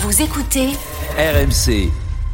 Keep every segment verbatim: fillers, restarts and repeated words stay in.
Vous écoutez R M C.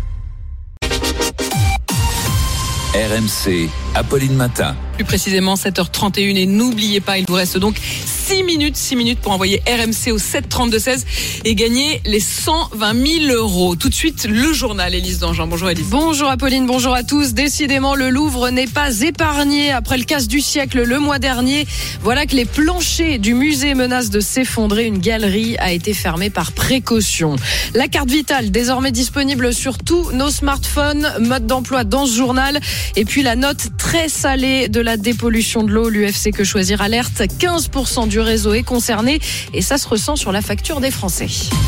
R M C, Apolline Matin. Plus précisément sept heures trente et une et n'oubliez pas, il vous reste donc six minutes, six minutes pour envoyer R M C au sept trente-deux seize et gagner les cent vingt mille euros. Tout de suite, le journal, Élise Dangean. Bonjour Élise. Bonjour Apolline, bonjour à tous. Décidément, le Louvre n'est pas épargné après le casse du siècle le mois dernier. Voilà que les planchers du musée menacent de s'effondrer. Une galerie a été fermée par précaution. La carte vitale, désormais disponible sur tous nos smartphones. Mode d'emploi dans ce journal. Et puis la note très salée de la dépollution de l'eau. L'U F C Que Choisir alerte, quinze pour cent du réseau est concerné et ça se ressent sur la facture des Français.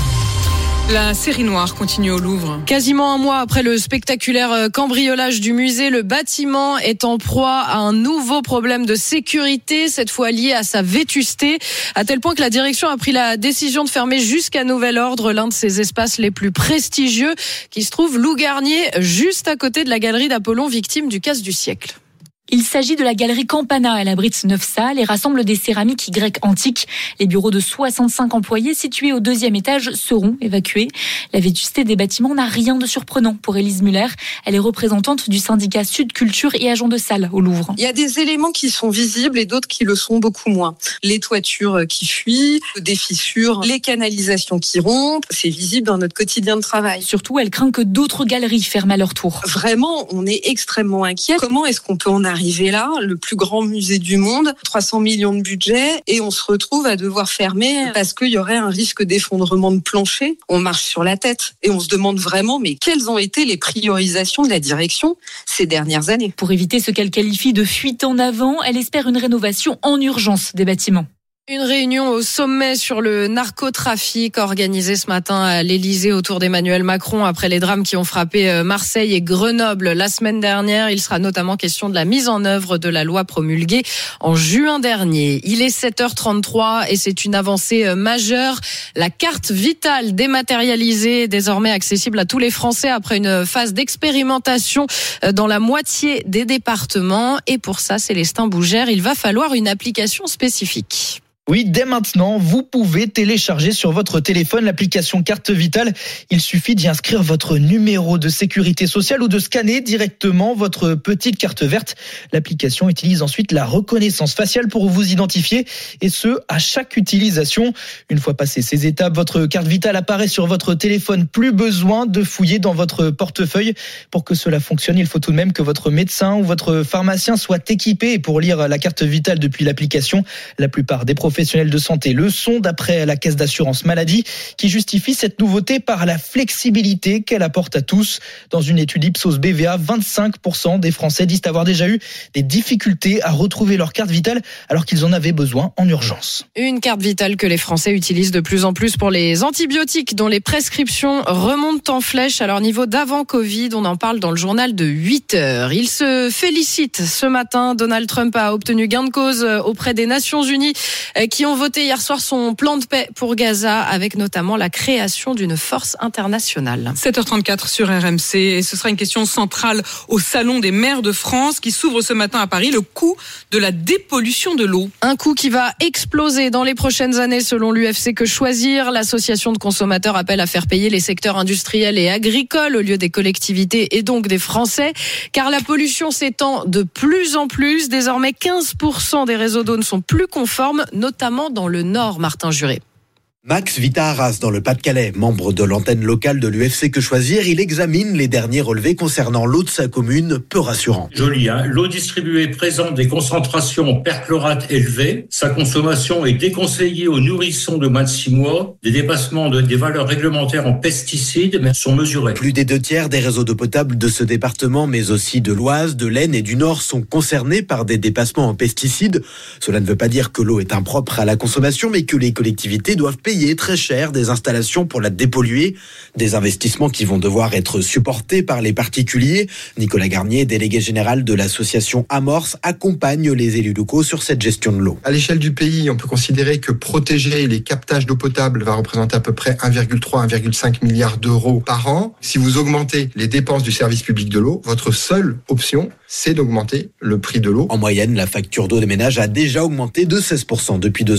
La série noire continue au Louvre. Quasiment un mois après le spectaculaire cambriolage du musée, le bâtiment est en proie à un nouveau problème de sécurité, cette fois lié à sa vétusté, à tel point que la direction a pris la décision de fermer jusqu'à nouvel ordre l'un de ses espaces les plus prestigieux, qui se trouve Loup Garnier, juste à côté de la galerie d'Apollon, victime du casse du siècle. Il s'agit de la galerie Campana. Elle abrite neuf salles et rassemble des céramiques grecques antiques. Les bureaux de soixante-cinq employés situés au deuxième étage seront évacués. La vétusté des bâtiments n'a rien de surprenant pour Élise Muller. Elle est représentante du syndicat Sud Culture et agent de salle au Louvre. Il y a des éléments qui sont visibles et d'autres qui le sont beaucoup moins. Les toitures qui fuient, des fissures, les canalisations qui rompent, c'est visible dans notre quotidien de travail. Surtout, elle craint que d'autres galeries ferment à leur tour. Vraiment, on est extrêmement inquiet. Comment est-ce qu'on peut en arriver Arrivé là, le plus grand musée du monde, trois cents millions de budget, et on se retrouve à devoir fermer parce qu'il y aurait un risque d'effondrement de plancher. On marche sur la tête et on se demande vraiment, mais quelles ont été les priorisations de la direction ces dernières années ? Pour éviter ce qu'elle qualifie de fuite en avant, elle espère une rénovation en urgence des bâtiments. Une réunion au sommet sur le narcotrafic organisée ce matin à l'Élysée autour d'Emmanuel Macron après les drames qui ont frappé Marseille et Grenoble la semaine dernière. Il sera notamment question de la mise en œuvre de la loi promulguée en juin dernier. Il est sept heures trente-trois et c'est une avancée majeure. La carte vitale dématérialisée, désormais accessible à tous les Français après une phase d'expérimentation dans la moitié des départements. Et pour ça, Célestin Bougère, il va falloir une application spécifique. Oui, dès maintenant, vous pouvez télécharger sur votre téléphone l'application Carte Vitale. Il suffit d'y inscrire votre numéro de sécurité sociale ou de scanner directement votre petite carte verte. L'application utilise ensuite la reconnaissance faciale pour vous identifier, et ce, à chaque utilisation. Une fois passées ces étapes, votre carte vitale apparaît sur votre téléphone. Plus besoin de fouiller dans votre portefeuille. Pour que cela fonctionne, il faut tout de même que votre médecin ou votre pharmacien soit équipé pour lire la carte vitale depuis l'application. La plupart des professionnels professionnels de santé le sont, d'après la Caisse d'assurance maladie, qui justifie cette nouveauté par la flexibilité qu'elle apporte à tous. Dans une étude Ipsos B V A, vingt-cinq pour cent des Français disent avoir déjà eu des difficultés à retrouver leur carte vitale alors qu'ils en avaient besoin en urgence. Une carte vitale que les Français utilisent de plus en plus pour les antibiotiques dont les prescriptions remontent en flèche à leur niveau d'avant Covid. On en parle dans le journal de huit heures. Il se félicite ce matin. Donald Trump a obtenu gain de cause auprès des Nations Unies qui ont voté hier soir son plan de paix pour Gaza, avec notamment la création d'une force internationale. sept heures trente-quatre sur R M C, et ce sera une question centrale au Salon des maires de France qui s'ouvre ce matin à Paris, le coût de la dépollution de l'eau. Un coût qui va exploser dans les prochaines années selon l'U F C Que Choisir. L'association de consommateurs appelle à faire payer les secteurs industriels et agricoles au lieu des collectivités et donc des Français, car la pollution s'étend de plus en plus. Désormais, quinze pour cent des réseaux d'eau ne sont plus conformes, notamment dans le Nord, Martin Juré. Max vit à Arras, dans le Pas-de-Calais. Membre de l'antenne locale de l'U F C Que Choisir, il examine les derniers relevés concernant l'eau de sa commune, peu rassurant. Joli, hein. L'eau distribuée présente des concentrations en perchlorate élevées. Sa consommation est déconseillée aux nourrissons de moins de six mois. Des dépassements de, des valeurs réglementaires en pesticides sont mesurés. Plus des deux tiers des réseaux d'eau potable de ce département, mais aussi de l'Oise, de l'Aisne et du Nord, sont concernés par des dépassements en pesticides. Cela ne veut pas dire que l'eau est impropre à la consommation, mais que les collectivités doivent payer très cher des installations pour la dépolluer, des investissements qui vont devoir être supportés par les particuliers. Nicolas Garnier, délégué général de l'association Amorce, accompagne les élus locaux sur cette gestion de l'eau. À l'échelle du pays, on peut considérer que protéger les captages d'eau potable va représenter à peu près un virgule trois à un virgule cinq milliard d'euros par an. Si vous augmentez les dépenses du service public de l'eau, votre seule option, c'est d'augmenter le prix de l'eau. En moyenne, la facture d'eau des ménages a déjà augmenté de seize pour cent depuis deux ans.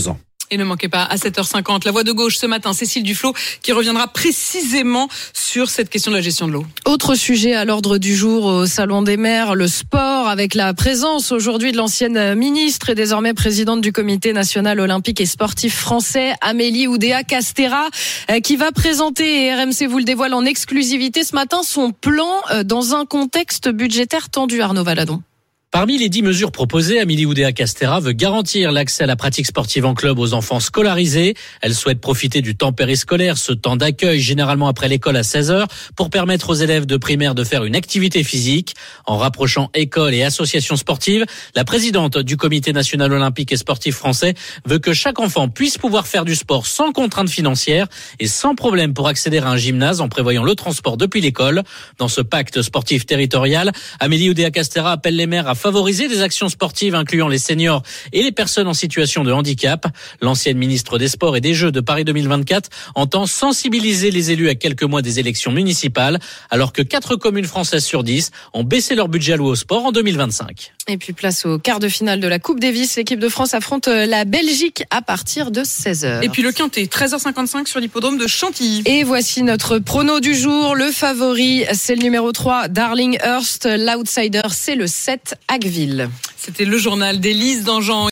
Et ne manquez pas, à sept heures cinquante, la voix de gauche ce matin, Cécile Duflot, qui reviendra précisément sur cette question de la gestion de l'eau. Autre sujet à l'ordre du jour au Salon des maires, le sport, avec la présence aujourd'hui de l'ancienne ministre et désormais présidente du Comité national olympique et sportif français, Amélie Oudéa-Castéra, qui va présenter, et R M C vous le dévoile en exclusivité ce matin, son plan dans un contexte budgétaire tendu. Arnaud Valadon. Parmi les dix mesures proposées, Amélie Oudéa-Castéra veut garantir l'accès à la pratique sportive en club aux enfants scolarisés. Elle souhaite profiter du temps périscolaire, ce temps d'accueil généralement après l'école à seize heures, pour permettre aux élèves de primaire de faire une activité physique. En rapprochant écoles et associations sportives, la présidente du Comité national olympique et sportif français veut que chaque enfant puisse pouvoir faire du sport sans contrainte financière et sans problème pour accéder à un gymnase en prévoyant le transport depuis l'école. Dans ce pacte sportif territorial, Amélie Oudéa-Castéra appelle les maires à favoriser des actions sportives incluant les seniors et les personnes en situation de handicap. L'ancienne ministre des Sports et des Jeux de Paris deux mille vingt-quatre entend sensibiliser les élus à quelques mois des élections municipales, alors que quatre communes françaises sur dix ont baissé leur budget alloué au sport en deux mille vingt-cinq. Et puis place au quart de finale de la Coupe Davis. L'équipe de France affronte la Belgique à partir de seize heures. Et puis le quintet, treize heures cinquante-cinq sur l'hippodrome de Chantilly. Et voici notre prono du jour. Le favori, c'est le numéro trois, Darlinghurst. L'outsider, c'est le sept, Hagueville. C'était le journal d'Élise Dangean.